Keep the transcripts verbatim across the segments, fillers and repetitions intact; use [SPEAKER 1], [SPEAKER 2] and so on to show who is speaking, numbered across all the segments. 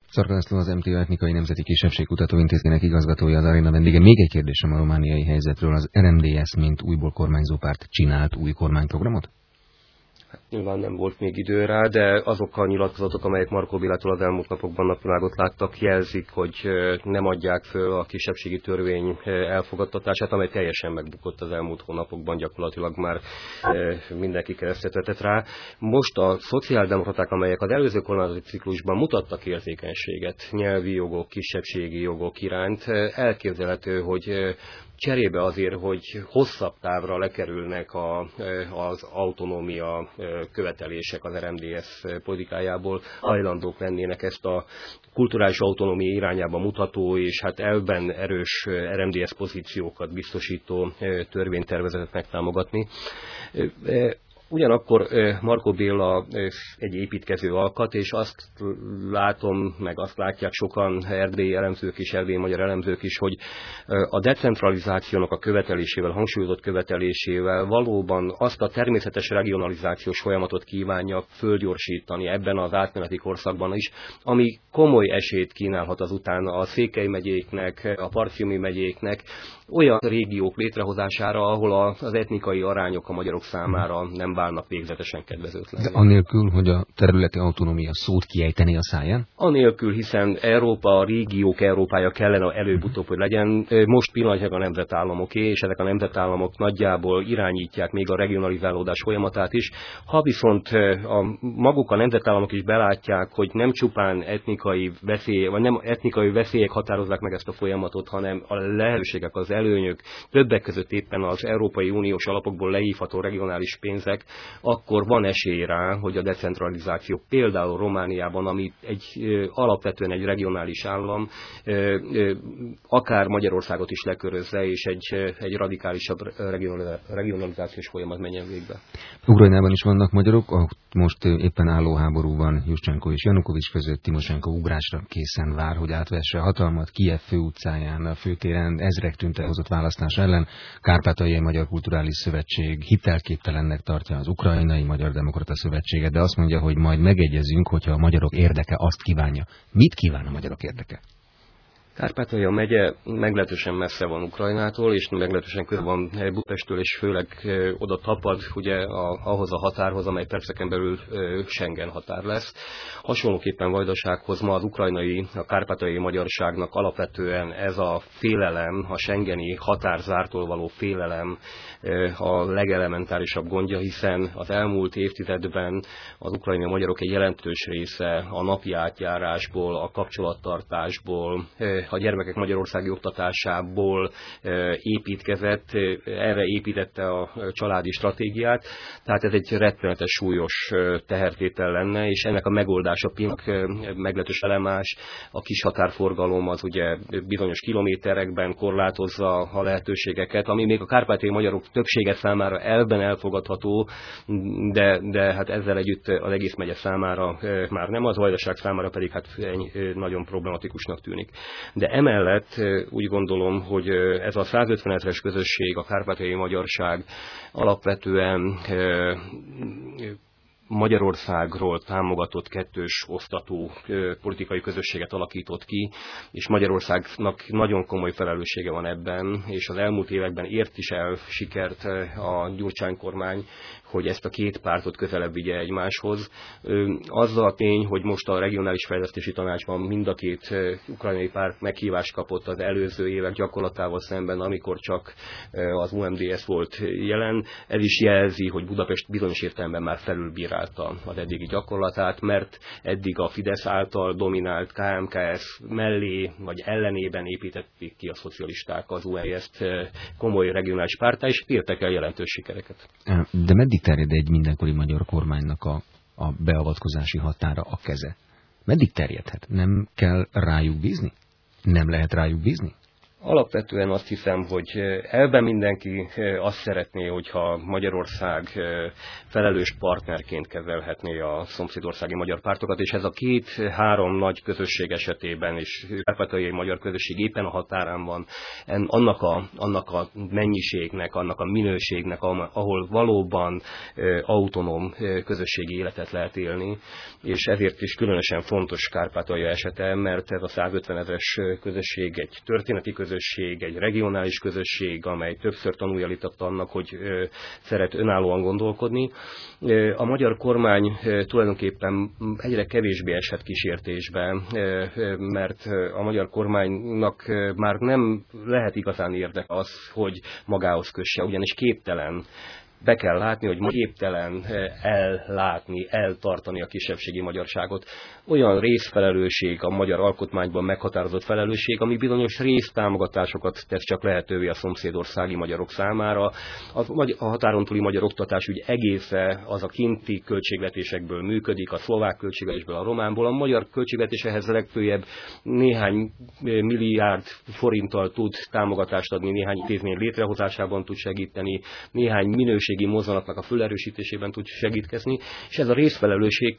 [SPEAKER 1] Czarka László, az em té o Etnikai Nemzeti Kisebbségkutató Intézetének igazgatója, az aréna vendége. Még egy kérdésem a romániai helyzetről. Az er em dé es, mint újból kormányzó párt, csinált új kormányprogramot?
[SPEAKER 2] Hát nyilván nem volt még idő rá, de azok a nyilatkozatok, amelyek Markó Bélától az elmúlt napokban napvilágot láttak, jelzik, hogy nem adják föl a kisebbségi törvény elfogadtatását, amely teljesen megbukott az elmúlt hónapokban, gyakorlatilag már mindenki keresztet vetett rá. Most a szociáldemokraták, amelyek az előző kormányzati ciklusban mutattak érzékenységet nyelvi jogok, kisebbségi jogok iránt, elképzelhető, hogy cserébe azért, hogy hosszabb távra lekerülnek a, az autonómia követelések az er em dé es politikájából, hajlandók lennének ezt a kulturális autonómia irányába mutató és hát elvben erős er em dé es pozíciókat biztosító törvénytervezetet megtámogatni. Ugyanakkor Markó Béla egy építkező alkat, és azt látom, meg azt látják sokan erdélyi elemzők is, erdélyi magyar elemzők is, hogy a decentralizációnak a követelésével, hangsúlyozott követelésével valóban azt a természetes regionalizációs folyamatot kívánja fölgyorsítani ebben az átmeneti korszakban is, ami komoly esélyt kínálhat azután a Székely megyéknek, a Partiumi megyéknek, olyan régiók létrehozására, ahol az etnikai arányok a magyarok számára nem válnak végzetesen kedvezőtlenül.
[SPEAKER 1] De anélkül, hogy a területi autonómia szót kiejteni a száján?
[SPEAKER 2] Anélkül, hiszen Európa, a régiók Európája kellene előbb-utóbb, hogy legyen. Most pillanatnyilag a nemzetállamoké, és ezek a nemzetállamok nagyjából irányítják még a regionalizálódás folyamatát is. Ha viszont a, maguk a nemzetállamok is belátják, hogy nem csupán etnikai veszély, vagy nem etnikai veszélyek határozzák meg ezt a folyamatot, hanem a lehetőségek, az előnyök, többek között éppen az Európai Uniós alapokból leívható regionális pénzek, akkor van esély rá, hogy a decentralizáció például Romániában, ami egy alapvetően egy regionális állam, akár Magyarországot is lekörözze, és egy, egy radikálisabb regionalizációs folyamat menjen végbe.
[SPEAKER 1] Ukrajnában is vannak magyarok, ahol most éppen álló háború van Juszcsenko és Janukovics között. Timosenko ugrásra készen vár, hogy átvesse a hatalmat. Kijev főutcáján, a főtéren ezrek tűntek hozott választás ellen. Kárpátaljai Magyar Kulturális Szövetség hitelképtelennek tartja az Ukrajnai Magyar Demokrata Szövetséget, de azt mondja, hogy majd megegyezünk, hogyha a magyarok érdeke azt kívánja. Mit kíván a magyarok érdeke?
[SPEAKER 2] Kárpátalja megye meglehetősen messze van Ukrajnától, és meglehetősen közel van Budapesttől, és főleg oda tapad ugye a, ahhoz a határhoz, amely perceken belül Schengen határ lesz. Hasonlóképpen Vajdasághoz ma az ukrajnai, a kárpátaljai magyarságnak alapvetően ez a félelem, a schengeni határzártól való félelem a legelementárisabb gondja, hiszen az elmúlt évtizedben az ukrajnai magyarok egy jelentős része a napi átjárásból, a kapcsolattartásból, a gyermekek magyarországi oktatásából építkezett, erre építette a családi stratégiát, tehát ez egy rettenetes súlyos tehertétel lenne, és ennek a megoldása pillanatnyilag meglehetős elemás, a kis határforgalom az ugye bizonyos kilométerekben korlátozza a lehetőségeket, ami még a kárpátaljai magyarok többsége számára elben elfogadható, de, de hát ezzel együtt az egész megye számára már nem, az Vajdaság számára pedig hát nagyon problematikusnak tűnik. De emellett úgy gondolom, hogy ez a százötven ezres közösség, a kárpátaljai magyarság alapvetően Magyarországról támogatott kettős osztatú politikai közösséget alakított ki, és Magyarországnak nagyon komoly felelőssége van ebben, és az elmúlt években ért is el sikert a Gyurcsány kormány, hogy ezt a két pártot közelebb vigye egymáshoz. Az a tény, hogy most a Regionális Fejlesztési Tanácsban mind a két ukrajnai párt meghívást kapott az előző évek gyakorlatával szemben, amikor csak az u em dé es volt jelen, ez is jelzi, hogy Budapest bizonyos értelemben már felülbírálta az eddigi gyakorlatát, mert eddig a Fidesz által dominált ká em ká es mellé vagy ellenében építették ki a szocialisták az u em dé es-t komoly regionális párttá, és értek el jelentős sikereket.
[SPEAKER 1] De meddig terjed egy mindenkori magyar kormánynak a, a beavatkozási határa, a keze? Meddig terjedhet? Nem kell rájuk bízni? Nem lehet rájuk bízni?
[SPEAKER 2] Alapvetően azt hiszem, hogy elben mindenki azt szeretné, hogyha Magyarország felelős partnerként kezelhetné a szomszédországi magyar pártokat, és ez a két-három nagy közösség esetében, és a kárpátaljai magyar közösség éppen a határán van, annak a, annak a mennyiségnek, annak a minőségnek, ahol valóban autonóm közösségi életet lehet élni, és ezért is különösen fontos Kárpátalja esete, mert ez a százötven ezres közösség egy történeti közösség, közösség, egy regionális közösség, amely többször tanújelített annak, hogy ö, szeret önállóan gondolkodni. Ö, a magyar kormány ö, tulajdonképpen egyre kevésbé esett kísértésbe, ö, ö, mert a magyar kormánynak ö, már nem lehet igazán érdek az, hogy magához kösse, ugyanis képtelen. Be kell látni, hogy képtelen ellátni, eltartani a kisebbségi magyarságot. Olyan részfelelősség, a magyar alkotmányban meghatározott felelősség, ami bizonyos résztámogatásokat tesz csak lehetővé a szomszédországi magyarok számára. A határon túli magyar oktatásügy egésze az a kinti költségvetésekből működik, a szlovák költségvetésből, a románból. A magyar költségvetés ehhez legfőjebb néhány milliárd forinttal tud támogatást adni, néhány intézmény létrehozásában tud segíteni, néhány minőség mozzanatnak a fölerősítésében tud segítkezni, és ez a részfelelősség,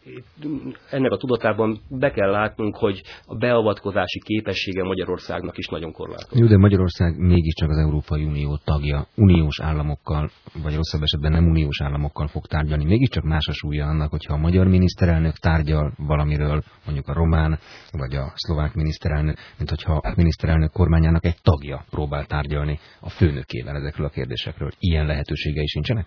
[SPEAKER 2] ennek a tudatában be kell látnunk, hogy a beavatkozási képessége Magyarországnak is nagyon korlátozott.
[SPEAKER 1] Jó, de Magyarország mégiscsak az Európai Unió tagja, uniós államokkal, vagy rosszabb esetben nem uniós államokkal fog tárgyalni. Mégiscsak más a súlya annak, hogyha a magyar miniszterelnök tárgyal valamiről, mondjuk a román, vagy a szlovák miniszterelnök, mint hogyha a miniszterelnök kormányának egy tagja próbál tárgyalni a főnökével ezekről a kérdésekről. Ilyen lehetősége is nincsenek?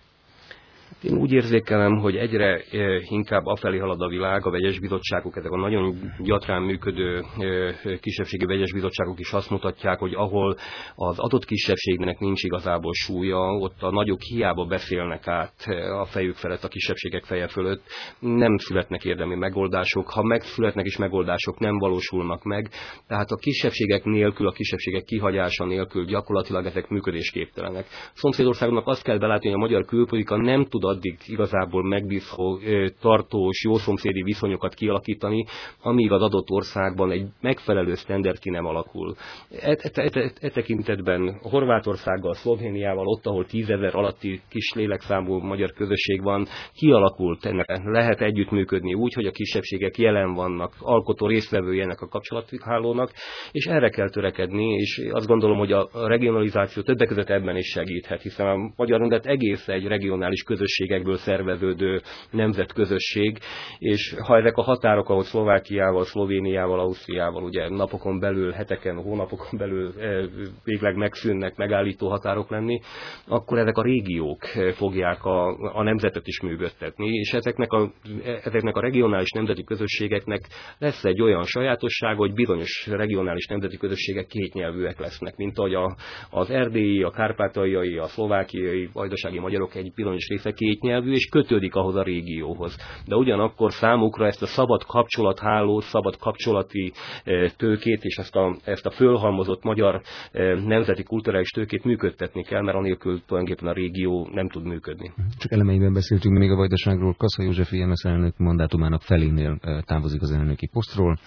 [SPEAKER 2] Én úgy érzékelem, hogy egyre inkább afelé halad a világ, a vegyes bizottságok, ezek a nagyon gyatrán működő kisebbségi vegyes bizottságok is azt mutatják, hogy ahol az adott kisebbségnek nincs igazából súlya, ott a nagyok hiába beszélnek át a fejük felett, a kisebbségek feje fölött, nem születnek érdemi megoldások, ha megszületnek is megoldások, nem valósulnak meg, tehát a kisebbségek nélkül, a kisebbségek kihagyása nélkül gyakorlatilag ezek működésképtelenek. Szomszédországnak azt kell belátni, hogy a magyar külpolitika nem tud addig igazából megbízható, tartós, jószomszédi viszonyokat kialakítani, amíg az adott országban egy megfelelő sztenderd ki nem alakul. E, e, e, e tekintetben Horvátországgal, Szlovéniával, ott, ahol tízezer alatti kis lélekszámú magyar közösség van, kialakult, ennek lehet együttműködni úgy, hogy a kisebbségek jelen vannak, alkotó résztvevői ennek a kapcsolathálónak, és erre kell törekedni, és azt gondolom, hogy a regionalizáció többek között ebben is segíthet, hiszen a magyar nemzet egész egy regionális közösségekből szerveződő nemzetközösség, és ha ezek a határok, ahol Szlovákiával, Szlovéniával, Ausztriával ugye napokon belül, heteken, hónapokon belül végleg megszűnnek, megállító határok lenni, akkor ezek a régiók fogják a, a nemzetet is működtetni, és ezeknek a, ezeknek a regionális nemzeti közösségeknek lesz egy olyan sajátosság, hogy bizonyos regionális nemzeti közösségek kétnyelvűek lesznek, mint ahogy a, az erdélyi, a kárpátaljai, a szlovákiai, vajdasági magyarok egy bizonyos része kétnyelvű, és kötődik ahhoz a régióhoz. De ugyanakkor számukra ezt a szabad kapcsolathálót, szabad kapcsolati tőkét, és ezt a, ezt a fölhalmozott magyar nemzeti kulturális tőkét működtetni kell, mert anélkül tulajdonképpen a régió nem tud működni.
[SPEAKER 1] Csak elemeiben beszéltünk még a Vajdaságról. Kassa József i em es elnök mandátumának felénél távozik az elnöki posztról.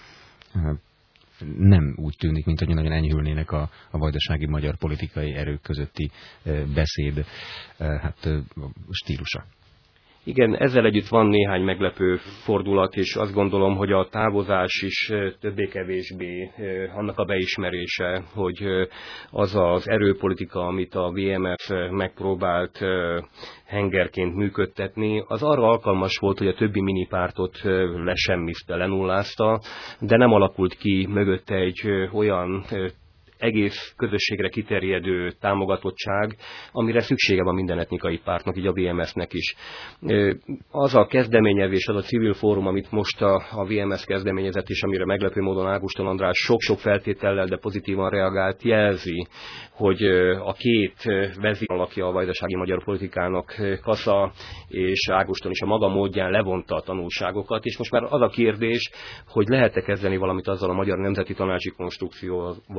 [SPEAKER 1] Nem úgy tűnik, mint hogy nagyon enyhülnének a, a vajdasági magyar politikai erők közötti beszéd hát, stílusa.
[SPEAKER 2] Igen, ezzel együtt van néhány meglepő fordulat, és azt gondolom, hogy a távozás is többé-kevésbé annak a beismerése, hogy az az erőpolitika, amit a vé em ef megpróbált hengerként működtetni, az arra alkalmas volt, hogy a többi minipártot lesemmizte, lenullázta, de nem alakult ki mögötte egy olyan egész közösségre kiterjedő támogatottság, amire szüksége van minden etnikai pártnak, így a vé em es-nek is. Az a kezdeményezés, az a civil fórum, amit most a, a vé em es kezdeményezett, és amire meglepő módon Ágoston András sok-sok feltétellel, de pozitívan reagált, jelzi, hogy a két vezéralakja a vajdasági magyar politikának, Kassa és Ágoston is a maga módján levonta a tanulságokat, és most már az a kérdés, hogy lehet-e kezdeni valamit azzal a magyar nemzeti tanácsi konstrukcióval, azzal a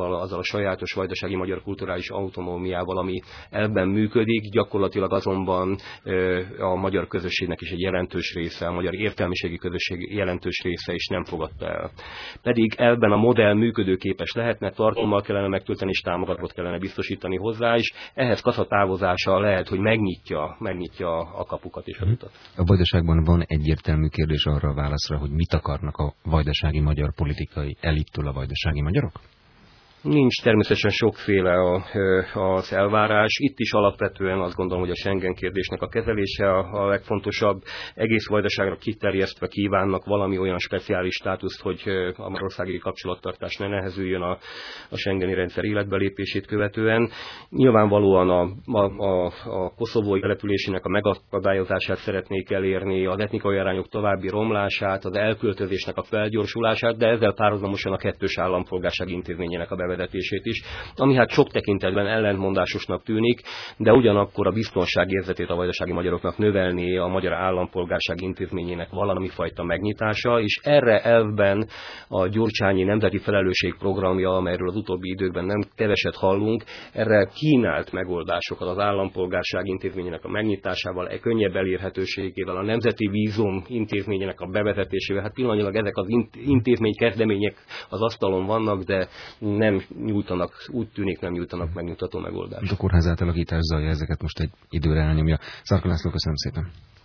[SPEAKER 2] sajátos vajdasági magyar kulturális autonómiával, ami elben működik, gyakorlatilag azonban a magyar közösségnek is egy jelentős része, a magyar értelmiségi közösség jelentős része is nem fogadta el. Pedig elben a modell működőképes lehetne, tartalommal kellene megtölteni, és támogatót kellene biztosítani hozzá, és ehhez Kassa távozása lehet, hogy megnyitja, megnyitja a kapukat és a utat.
[SPEAKER 1] A Vajdaságban van egyértelmű kérdés arra a válaszra, hogy mit akarnak a vajdasági magyar politikai elittől a vajdasági magyarok?
[SPEAKER 2] Nincs, természetesen sokféle a, az elvárás. Itt is alapvetően azt gondolom, hogy a Schengen kérdésnek a kezelése a, a legfontosabb. Egész Vajdaságra kiterjesztve kívánnak valami olyan speciális státuszt, hogy a magyarországi kapcsolattartás ne nehezüljön a, a schengeni rendszer életbelépését követően. Nyilvánvalóan a, a, a, a koszovói településének a megakadályozását szeretnék elérni, az etnikai arányok további romlását, az elköltözésnek a felgyorsulását, de ezzel párhuzamosan a kettős állampolgárság intézményének a bevezetését is, ami hát sok tekintetben ellentmondásosnak tűnik, de ugyanakkor a biztonságérzetét a vajdasági magyaroknak növelni a magyar állampolgárság intézményének valami fajta megnyitása, és erre elvben a Gyurcsányi Nemzeti Felelősség programja, amelyről az utóbbi időkben nem keveset hallunk, erre kínált megoldásokat az állampolgárság intézményének a megnyitásával, e könnyebb elérhetőségével, a nemzeti vízum intézményének a bevezetésével. Hát pillanatnyilag ezek az intézmény kezdemények az asztalon vannak, de nem nyújtanak, úgy tűnik nem nyújtanak megnyugtató megoldást.
[SPEAKER 1] A kórház átalakítás zajja ezeket most egy időre elnyomja. Szarka László, köszönöm szépen.